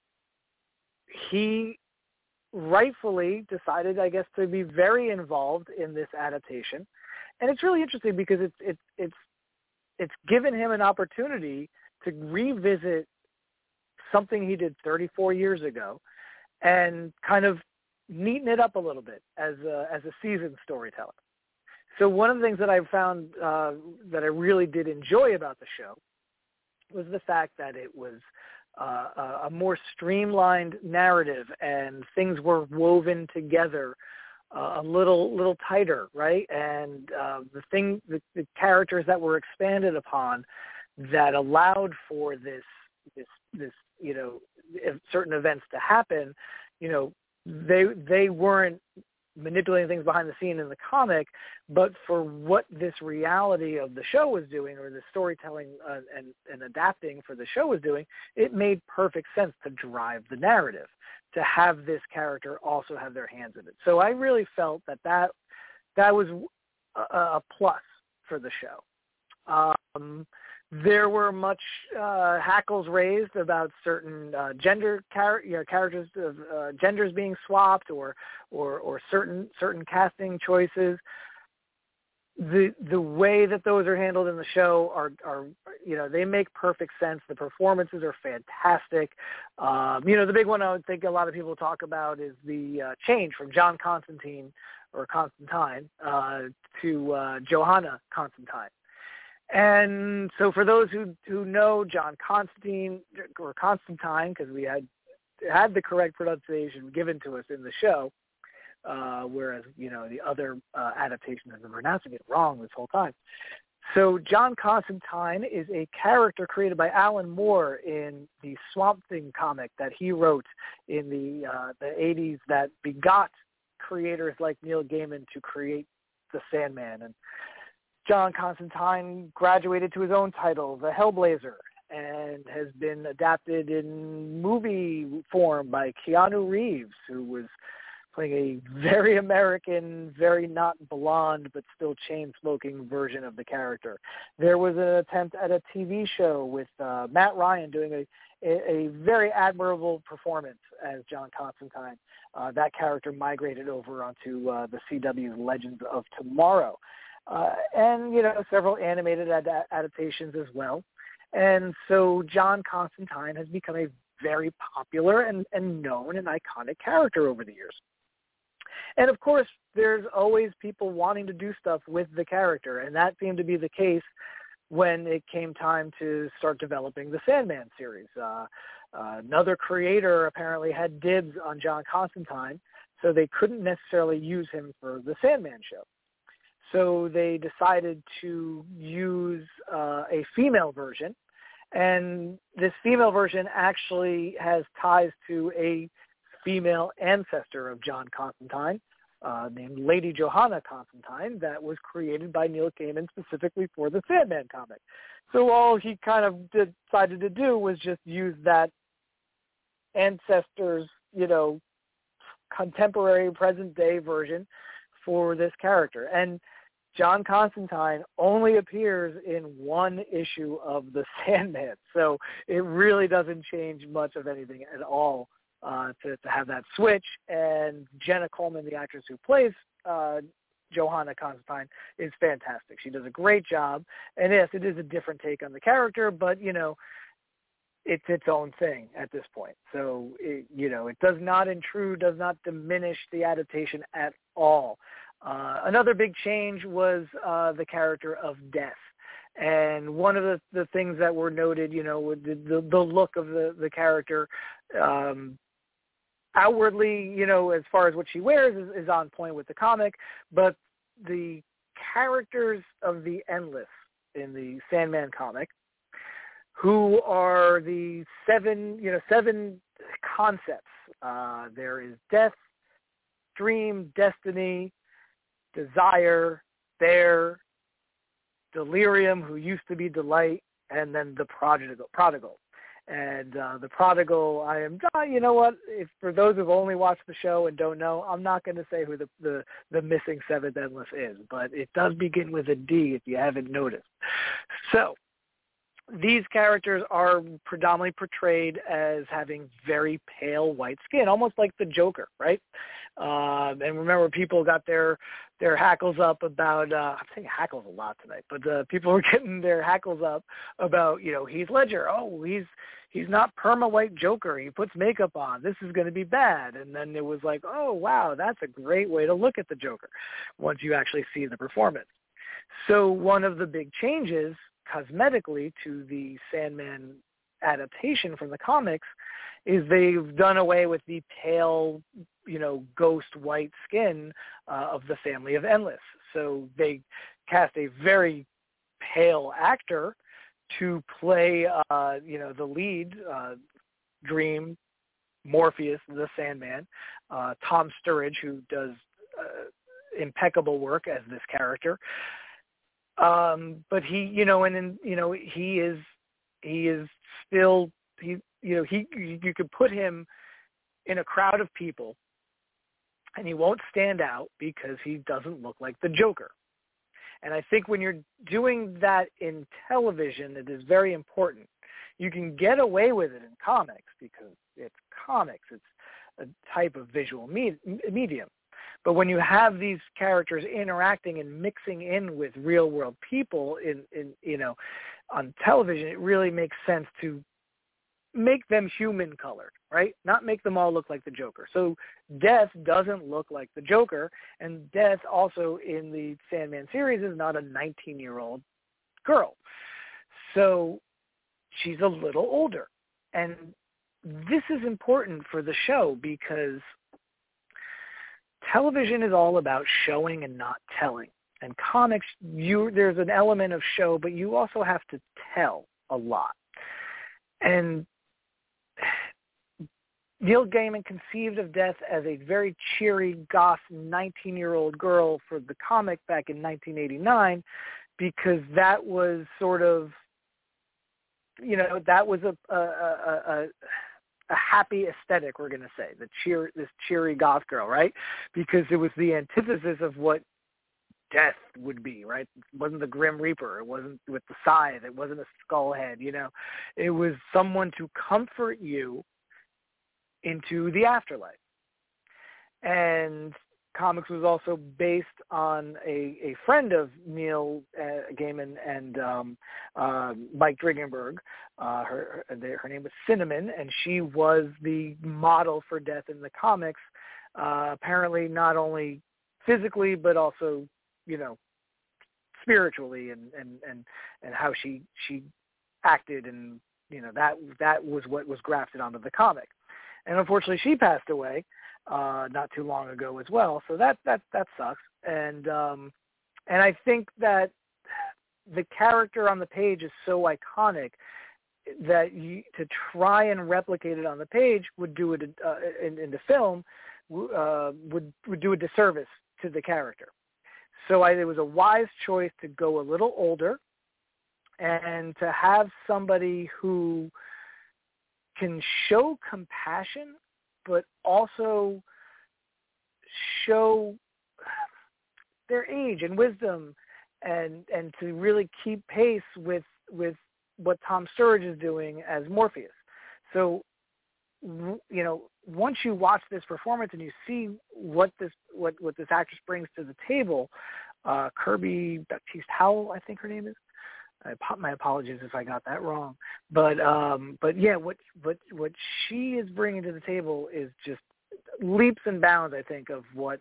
C: he rightfully decided, I guess, to be very involved in this adaptation. And it's really interesting because it's it's it's it's given him an opportunity to revisit something he did thirty-four years ago and kind of neaten it up a little bit as a, as a seasoned storyteller. So one of the things that I found uh, that I really did enjoy about the show was the fact that it was uh, a more streamlined narrative and things were woven together uh, a little little tighter, right? And uh, the thing, the, the characters that were expanded upon that allowed for this this this you know certain events to happen, you know, they they weren't manipulating things behind the scene in the comic, but for what this reality of the show was doing, or the storytelling uh, and, and adapting for the show was doing, it made perfect sense to drive the narrative, to have this character also have their hands in it. So I really felt that that, that was a, a plus for the show. Um, There were much uh, hackles raised about certain uh, gender char- you know, characters of uh, genders being swapped, or, or or certain certain casting choices. The the way that those are handled in the show are are you know they make perfect sense. The performances are fantastic. Um, you know the big one I would think a lot of people talk about is the uh, change from John Constantine or Constantine uh, to uh, Johanna Constantine. And so for those who, who know John Constantine or Constantine, because we had had the correct pronunciation given to us in the show, uh, whereas, you know, the other uh, adaptations have been pronouncing it wrong this whole time. So John Constantine is a character created by Alan Moore in the Swamp Thing comic that he wrote in the uh, the eighties that begot creators like Neil Gaiman to create the Sandman. And John Constantine graduated to his own title, The Hellblazer, and has been adapted in movie form by Keanu Reeves, who was playing a very American, very not blonde, but still chain-smoking version of the character. There was an attempt at a T V show with uh, Matt Ryan doing a, a, a very admirable performance as John Constantine. Uh, that character migrated over onto uh, the C W's Legends of Tomorrow. Uh, and, you know, several animated ad- adaptations as well. And so John Constantine has become a very popular and, and known and iconic character over the years. And, of course, there's always people wanting to do stuff with the character, and that seemed to be the case when it came time to start developing the Sandman series. Uh, uh, another creator apparently had dibs on John Constantine, so they couldn't necessarily use him for the Sandman show. So they decided to use uh, a female version, and this female version actually has ties to a female ancestor of John Constantine, uh, named Lady Johanna Constantine, that was created by Neil Gaiman specifically for the Sandman comic. So all he kind of decided to do was just use that ancestor's, you know, contemporary present-day version for this character. And John Constantine only appears in one issue of the Sandman, so it really doesn't change much of anything at all uh, to, to have that switch. And Jenna Coleman, the actress who plays uh, Johanna Constantine, is fantastic. She does a great job. And yes, it is a different take on the character, but, you know, it's its own thing at this point. So, it, you know, it does not intrude, does not diminish the adaptation at all. Uh, another big change was uh, the character of Death. And one of the, the things that were noted, you know, the, the, the look of the, the character, um, outwardly, you know, as far as what she wears is, is on point with the comic, but the characters of the Endless in the Sandman comic, who are the seven, you know, seven concepts. Uh, there is Death, Dream, Destiny, Desire, Bear, Delirium, who used to be Delight, and then the Prodigal. Prodigal. And uh, the Prodigal, I am, you know what, if for those who've only watched the show and don't know, I'm not going to say who the, the, the missing seventh Endless is, but it does begin with a D if you haven't noticed. So, these characters are predominantly portrayed as having very pale white skin, almost like the Joker, right? Um, and remember, people got their their hackles up about, uh, I'm saying hackles a lot tonight, but uh, people were getting their hackles up about, you know, Heath Ledger. Oh, he's he's not perma-white Joker. He puts makeup on. This is going to be bad. And then it was like, oh, wow, that's a great way to look at the Joker once you actually see the performance. So one of the big changes cosmetically to the Sandman adaptation from the comics is they've done away with the pale, you know, ghost white skin uh, of the family of Endless. So they cast a very pale actor to play, uh, you know, the lead, uh, Dream, Morpheus, the Sandman, uh, Tom Sturridge, who does uh, impeccable work as this character. Um, but he, you know, and, and, you know, he is, he is still, he, you know, he, you could put him in a crowd of people and he won't stand out because he doesn't look like the Joker. And I think when you're doing that in television, it is very important. You can get away with it in comics because it's comics. It's a type of visual me- medium. But when you have these characters interacting and mixing in with real world people in, in, you know, on television, it really makes sense to make them human colored, right? Not make them all look like the Joker. So Death doesn't look like the Joker, and Death also in the Sandman series is not a nineteen-year-old girl. So she's a little older. And this is important for the show because television is all about showing and not telling. And comics, you there's an element of show, but you also have to tell a lot. And Neil Gaiman conceived of Death as a very cheery, goth, nineteen-year-old girl for the comic back in nineteen eighty-nine because that was sort of, you know, that was a a, a, a a happy aesthetic, we're going to say, the cheer, this cheery goth girl, right? Because it was the antithesis of what Death would be, right? It wasn't the Grim Reaper. It wasn't with the scythe. It wasn't a skull head, you know. It was someone to comfort you into the afterlife. And comics was also based on a, a friend of Neil uh, Gaiman and um, uh, Mike Dringenberg. Uh, her, her her name was Cinnamon, and she was the model for Death in the comics. Uh, apparently, not only physically but also, you know, spiritually, and, and, and, and how she she acted, and you know that that was what was grafted onto the comic. And unfortunately, she passed away uh, not too long ago as well. So that that that sucks. And um, And I think that the character on the page is so iconic that you, to try and replicate it on the page would do it uh, in, in the film uh, would would do a disservice to the character. So I, it was a wise choice to go a little older and to have somebody who can show compassion, but also show their age and wisdom, and and to really keep pace with with what Tom Sturridge is doing as Morpheus. So, you know, once you watch this performance and you see what this what, what this actress brings to the table, uh, Kirby Baptiste Howell, I think her name is. I, my apologies if I got that wrong. But um, but yeah, what what what she is bringing to the table is just leaps and bounds, I think, of what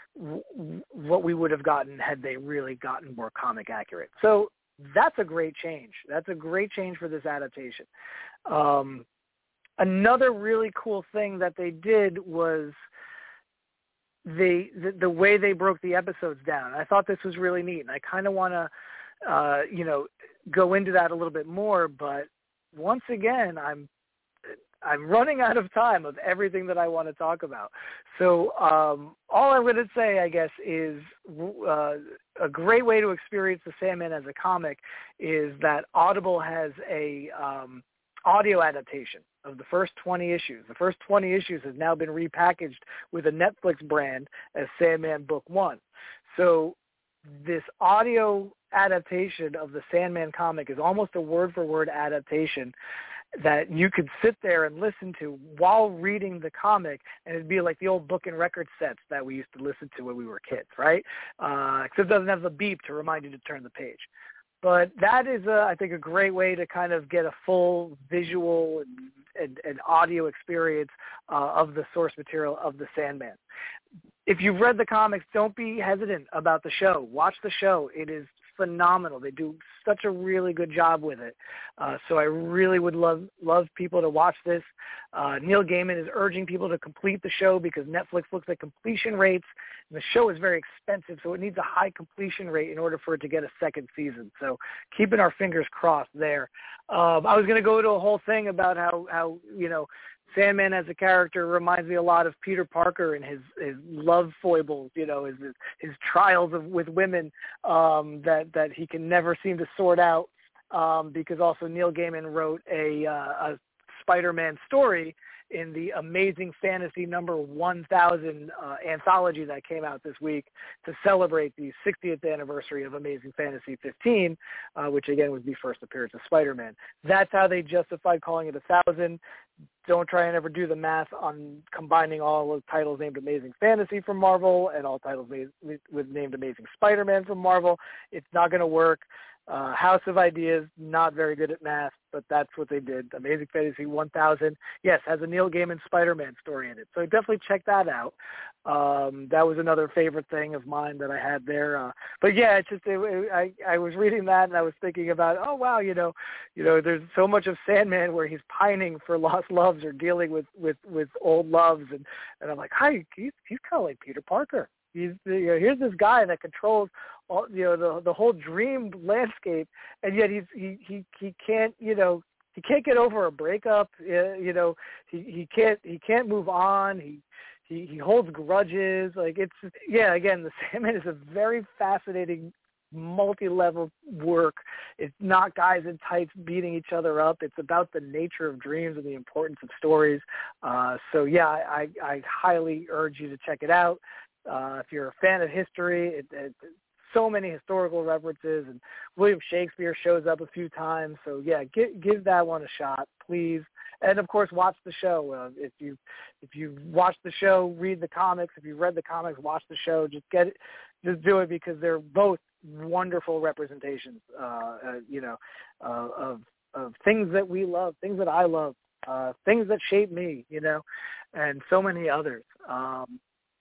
C: what we would have gotten had they really gotten more comic accurate. So that's a great change. That's a great change for this adaptation. Um, another really cool thing that they did was they the, the way they broke the episodes down. I thought this was really neat, and I kind of want to, uh, you know, go into that a little bit more. But once again, I'm I'm running out of time of everything that I want to talk about. So um, all I'm going to say, I guess, is uh, a great way to experience the Sandman as a comic is that Audible has a um, audio adaptation of the first twenty issues. The first twenty issues has now been repackaged with a Netflix brand as Sandman Book One. So this audio adaptation of the Sandman comic is almost a word-for-word adaptation that you could sit there and listen to while reading the comic, and it'd be like the old book and record sets that we used to listen to when we were kids, right? Uh, except it doesn't have the beep to remind you to turn the page. But that is, a, I think, a great way to kind of get a full visual and, and, and audio experience uh, of the source material of the Sandman. If you've read the comics, don't be hesitant about the show. Watch the show. It is phenomenal. They do such a really good job with it. Uh, so I really would love love people to watch this. Uh, Neil Gaiman is urging people to complete the show because Netflix looks at completion rates, and the show is very expensive, so it needs a high completion rate in order for it to get a second season. So keeping our fingers crossed there. Um, I was going to go to a whole thing about how, how you know, Sandman as a character reminds me a lot of Peter Parker and his, his love foibles, you know, his his trials of, with women um, that that he can never seem to sort out. Um, because also Neil Gaiman wrote a, uh, a Spider-Man story in the Amazing Fantasy number one thousand uh, anthology that came out this week to celebrate the sixtieth anniversary of Amazing Fantasy fifteen, uh, which again was the first appearance of Spider-Man. That's how they justified calling it a thousand. Don't try and ever do the math on combining all of titles named Amazing Fantasy from Marvel and all titles with, with named Amazing Spider-Man from Marvel. It's not going to work. Uh, House of Ideas, not very good at math, but that's what they did. Amazing Fantasy one thousand, yes, has a Neil Gaiman Spider-Man story in it. So definitely check that out. Um, that was another favorite thing of mine that I had there. Uh, but yeah, it's just it, it, I I was reading that and I was thinking about, oh wow, you know, you know, there's so much of Sandman where he's pining for lost loves or dealing with with, with old loves, and, and I'm like, hi, he's he's kind of like Peter Parker. He's, you know, here's this guy that controls all, you know, the the whole dream landscape, and yet he's he he he can't, you know, he can't get over a breakup. Uh, you know, he he can't he can't move on. He he he holds grudges. Like it's yeah. Again, the Sandman is a very fascinating, multi-level work. It's not guys in tights beating each other up. It's about the nature of dreams and the importance of stories. Uh, so yeah, I I highly urge you to check it out. Uh, if you're a fan of history, it, it, so many historical references, and William Shakespeare shows up a few times. So yeah, give, give that one a shot, please. And of course, watch the show. Uh, if you if you watch the show, read the comics. If you've read the comics, watch the show. Just get it, just do it because they're both wonderful representations. Uh, uh, you know, uh, of of things that we love, things that I love, uh, things that shape me. You know, and so many others. Um,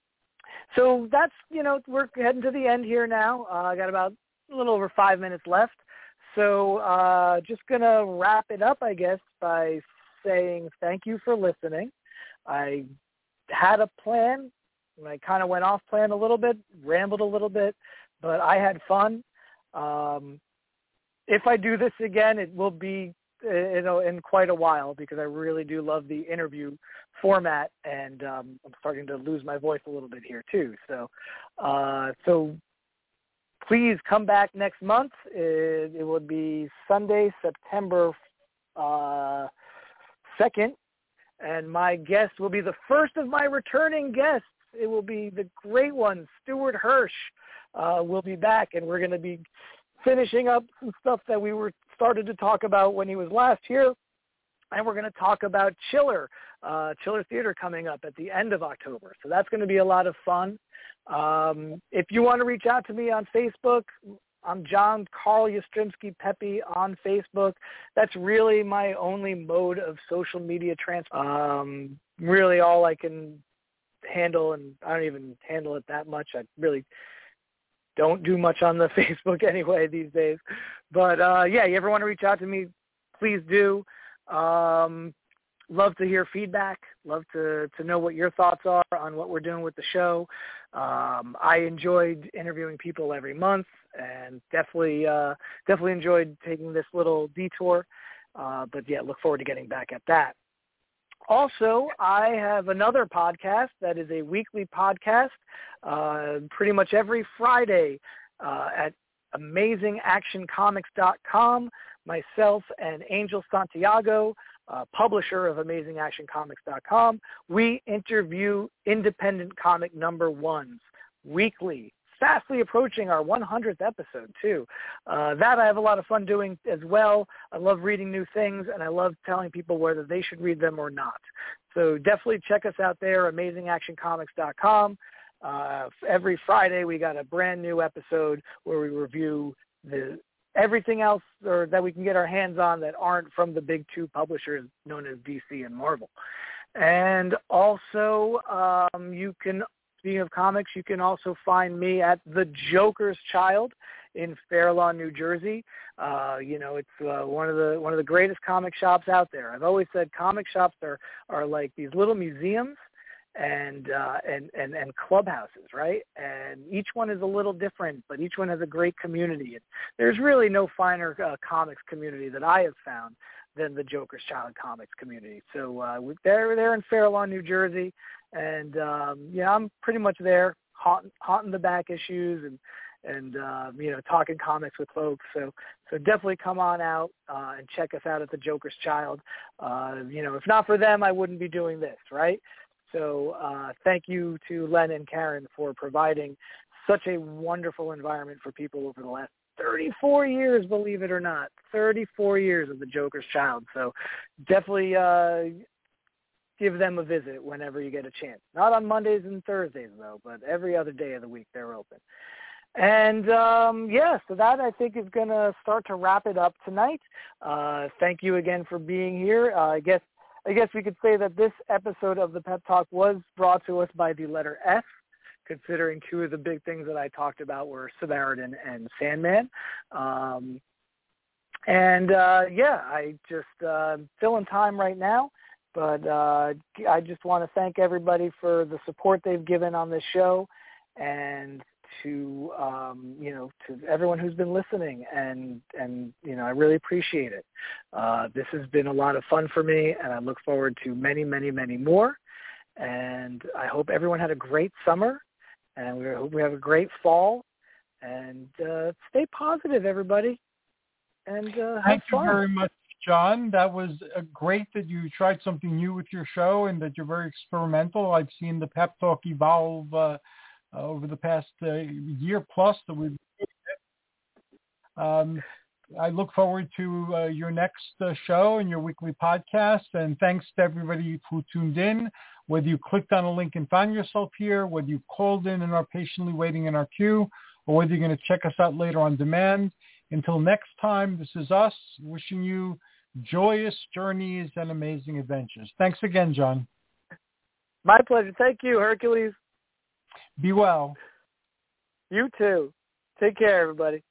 C: So that's, you know, we're heading to the end here now. Uh, I got about a little over five minutes left. So uh, just going to wrap it up, I guess, by saying thank you for listening. I had a plan, and I kind of went off plan a little bit, rambled a little bit, but I had fun. Um, if I do this again, it will be you know in quite a while because I really do love the interview format, and um, I'm starting to lose my voice a little bit here too. So, uh, so please come back next month. It, it will be Sunday, September uh, second, and my guest will be the first of my returning guests. It will be the great one, Stuart Hirsch. Uh, will be back, and we're going to be finishing up some stuff that we were started to talk about when he was last here, and we're going to talk about Chiller, uh, Chiller Theater coming up at the end of October. So that's going to be a lot of fun. Um, if you want to reach out to me on Facebook, I'm John Carl Yastrzemski Pepe on Facebook. That's really my only mode of social media transfer. Um, really all I can handle, and I don't even handle it that much. I really don't do much on the Facebook anyway these days. But, uh, yeah, you ever want to reach out to me, please do. Um, love to hear feedback. Love to, to know what your thoughts are on what we're doing with the show. Um, I enjoyed interviewing people every month, and definitely uh, definitely enjoyed taking this little detour. Uh, but, yeah, look forward to getting back at that. Also, I have another podcast that is a weekly podcast uh, pretty much every Friday uh, at amazing action comics dot com. Myself and Angel Santiago, uh, publisher of amazing action comics dot com, we interview independent comic number ones weekly, fastly approaching our one hundredth episode, too. Uh, that I have a lot of fun doing as well. I love reading new things, and I love telling people whether they should read them or not. So definitely check us out there, amazing action comics dot com. Uh, every Friday, we got a brand new episode where we review the everything else or that we can get our hands on that aren't from the big two publishers known as D C and Marvel. And also, um, you can Speaking of comics, you can also find me at The Joker's Child in Fair Lawn, New Jersey. Uh, you know, it's uh, one of the one of the greatest comic shops out there. I've always said comic shops are, are like these little museums and, uh, and and and clubhouses, right? And each one is a little different, but each one has a great community. And there's really no finer uh, comics community that I have found than the Joker's Child comics community. So uh, they're they're in Fair Lawn, New Jersey. And, um, yeah, I'm pretty much there, hot, hot in the back issues and, and um, you know, talking comics with folks. So so definitely come on out uh, and check us out at The Joker's Child. Uh, you know, if not for them, I wouldn't be doing this, right? So uh, thank you to Len and Karen for providing such a wonderful environment for people over the last thirty-four years, believe it or not, thirty-four years of The Joker's Child. So definitely uh, give them a visit whenever you get a chance. Not on Mondays and Thursdays, though, but every other day of the week they're open. And, um, yeah, so that I think is going to start to wrap it up tonight. Uh, thank you again for being here. Uh, I guess I guess we could say that this episode of the Pep Talk was brought to us by the letter S, considering two of the big things that I talked about were Samaritan and Sandman. Um, and, uh, yeah, I just uh, filling time right now. But uh, I just want to thank everybody for the support they've given on this show, and to um, you know to everyone who's been listening, and and you know I really appreciate it. Uh, this has been a lot of fun for me, and I look forward to many, many, many more. And I hope everyone had a great summer, and we hope we have a great fall. And uh, stay positive, everybody. And uh, have
B: thank
C: fun.
B: you very much, John. That was uh, great that you tried something new with your show and that you're very experimental. I've seen the Pep Talk evolve uh, uh, over the past uh, year plus that we've um, I look forward to uh, your next uh, show and your weekly podcast. And thanks to everybody who tuned in, whether you clicked on a link and found yourself here, whether you called in and are patiently waiting in our queue, or whether you're going to check us out later on demand. Until next time, this is us wishing you joyous journeys and amazing adventures. Thanks again, John.
C: My pleasure. Thank you, Hercules.
B: Be well.
C: You too. Take care, everybody.